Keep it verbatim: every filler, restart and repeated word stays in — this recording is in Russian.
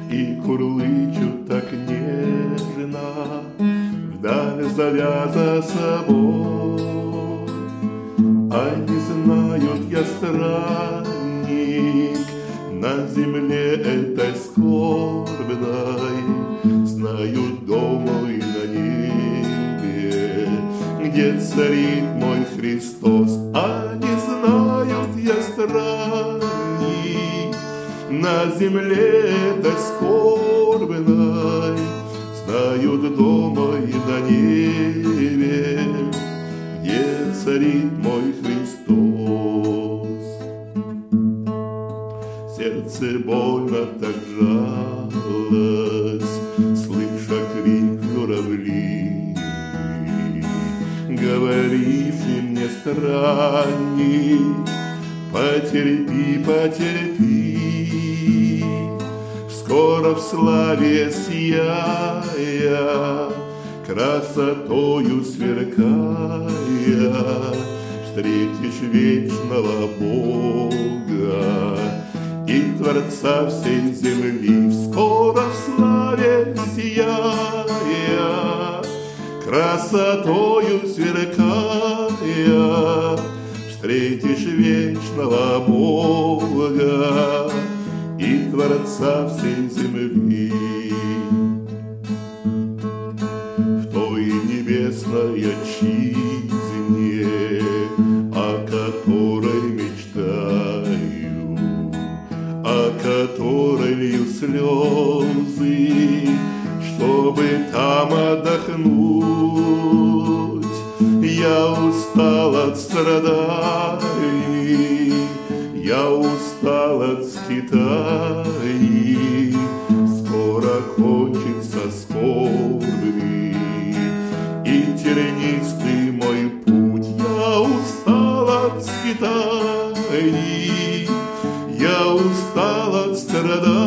и курлычут так нежно, вдаль зовя за собой. Они знают, я странник на земле этой скорбной, знают дом мой на небе, где царит мой Христос. Они знают, я странник на земле этой скорбной, знают дом мой на небе, где царит мой Христос. Сердце больно так жалось, слыша крик журавлей, говоривший мне странник: потерпи, потерпи, скоро в славе сияя, красотою сверкая, встретишь вечного Бога и Творца всей земли. Скоро в славе сияя, красотою сверкая, встретишь вечного Бога и Творца всей земли. В той небесной отчизне, о которой мечтаю, о которой лью слезы, чтобы там отдохнуть. Я устал от страданий, я устал от скитаний, скоро кончится скорби и тернистый мой путь. Я устал от скитаний, я устал от страданий,